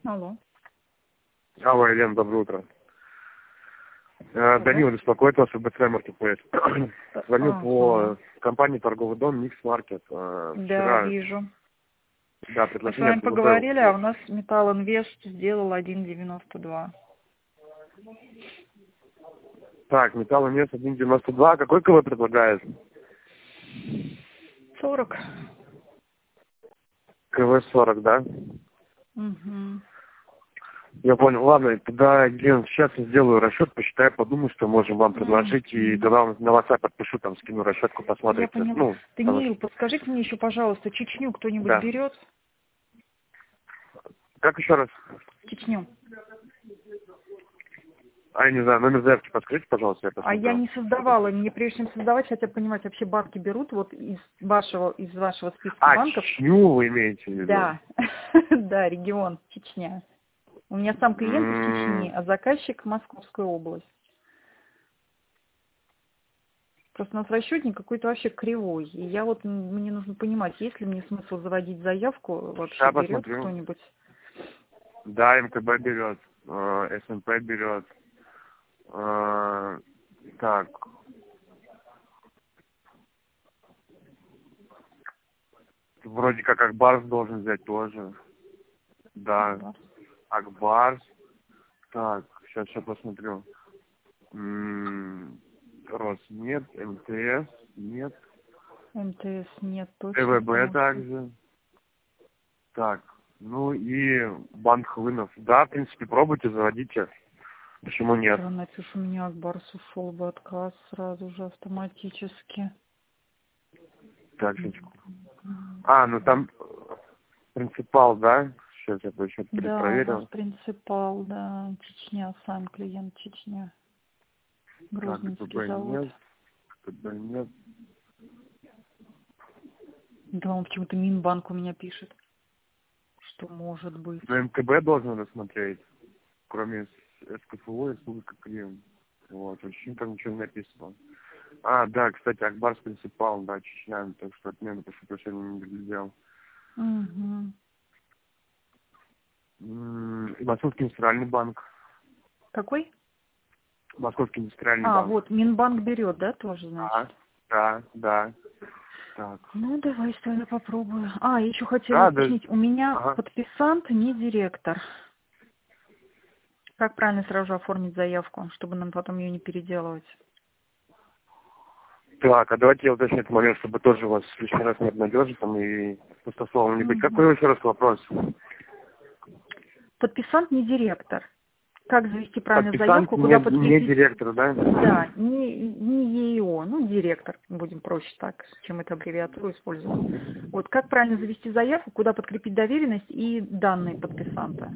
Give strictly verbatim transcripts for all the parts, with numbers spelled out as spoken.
Алло. Алло, Елена, доброе утро. Э, Данил беспокоит вас, об бэ цэ Marketplace. Звоню Ага. по компании торговый дом Mix Market. Э, Да, Вчера, вижу. да, Мы с предложение вами от эл вэ бэ. поговорили, а у нас Металл Инвест сделал один девяносто два. Так, Металл Инвест один девяносто два. Какой ка вэ предлагает? сорок. ка вэ сорок, да? Угу. Я понял. Ладно, тогда, Елена, сейчас я сделаю расчет, посчитаю, подумаю, что можем вам предложить, и тогда вам на WhatsApp подпишу, там скину расчетку, Я посмотрите. поняла. Ну, потому Даниил, что- подскажите мне еще, пожалуйста, Чечню кто-нибудь Да. берет? Как еще раз? Чечню. А, я не знаю, номер заявки подскажите, пожалуйста, я А посмотрю. я не создавала, мне прежде чем создавать, хотя бы понимать, вообще банки берут вот из вашего, из вашего списка А, банков. Чечню вы имеете в виду? Да, да, регион Чечня. У меня сам клиент из Чечни, М, а заказчик Московская область. Просто у нас расчетник какой-то вообще кривой. И я вот, м, мне нужно понимать, есть ли мне смысл заводить заявку, вообще Сейчас берет посмотрю. кто-нибудь. Да, эм ка бэ берет, э, эс эм пэ берет. Э, так, вроде как Акбарс должен взять тоже. Да, Да. Акбарс. Так, сейчас, сейчас посмотрю. М, Рос нет, эм тэ эс нет, эм тэ эс нет тэ точно, вэ бэ потому что... также. Так, ну и банк Хлынов. Да, в принципе, пробуйте, заводите. Почему нет? Вчера напишу, у меня Акбарс ушел в отказ сразу же автоматически. Так, секундочку. А, ну там э, принципал, да? Сейчас я еще Да, у вас перепроверил. принципал, да, Чечня, сам клиент Чечня. Так, Грозненский ГТБ завод. нет, ГТБ нет. Да, он почему-то Минбанк у меня пишет, что может быть. Но эм ка бэ должен рассмотреть, кроме эс ка эф о и услуги как клиент. Вот, вообще там ничего не написано. А, да, кстати, Акбарс принципал, да, Чечня, так что отмену, потому что я не глядел. Угу. М, И Московский индустриальный банк. Какой? Московский индустриальный А, банк. вот, Минбанк берет, да, тоже, значит? Да, да, да. Так. Ну, давай, тогда попробую. А, еще хотела Да, да. уточнить. У меня Ага. подписант, не директор. Как правильно сразу же оформить заявку, чтобы нам потом ее не переделывать? Так, а давайте я уточню этот момент, чтобы тоже у вас лишний раз не обнадежить там и пустословом не быть. Мгм. Какой еще раз вопрос? Подписант, не директор. Как завести правильно Подписант заявку, не, куда не подкрепить? директор, да? Да, не, не е и о, ну, директор, будем проще так, чем эту аббревиатуру использовать. Вот, как правильно завести заявку, куда подкрепить доверенность и данные подписанта?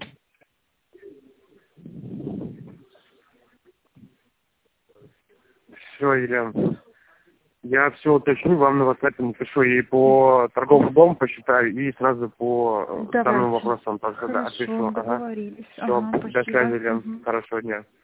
Все, Елена. Я все уточню, вам на WhatsApp напишу и по торговому дому посчитаю, и сразу по э, данному Давайте. вопросу вам тоже да, Хорошо, отпишу. Ага. договорились. Все, Ага, до связи, спасибо. Елена. Мгм. Хорошего дня.